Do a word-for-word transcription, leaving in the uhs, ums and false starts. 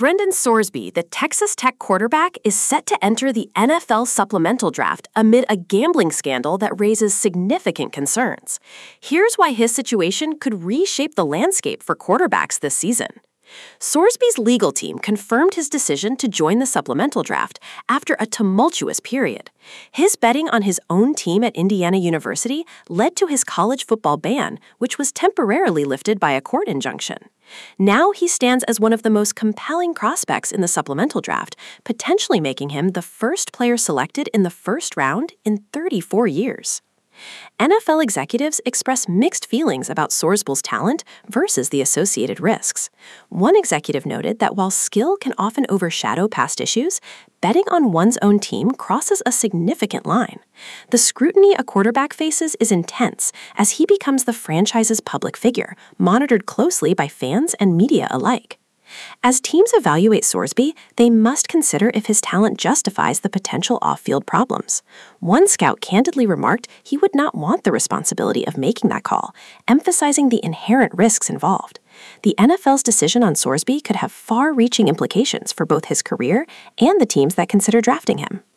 Brendan Sorsby, the Texas Tech quarterback, is set to enter the N F L supplemental draft amid a gambling scandal that raises significant concerns. Here's why his situation could reshape the landscape for quarterbacks this season. Sorsby's legal team confirmed his decision to join the supplemental draft after a tumultuous period. His betting on his own team at Indiana University led to his college football ban, which was temporarily lifted by a court injunction. Now he stands as one of the most compelling prospects in the supplemental draft, potentially making him the first player selected in the first round in thirty-four years. N F L executives express mixed feelings about Sorsby's talent versus the associated risks. One executive noted that while skill can often overshadow past issues, betting on one's own team crosses a significant line. The scrutiny a quarterback faces is intense as he becomes the franchise's public figure, monitored closely by fans and media alike. As teams evaluate Sorsby, they must consider if his talent justifies the potential off-field problems. One scout candidly remarked he would not want the responsibility of making that call, emphasizing the inherent risks involved. The N F L's decision on Sorsby could have far-reaching implications for both his career and the teams that consider drafting him.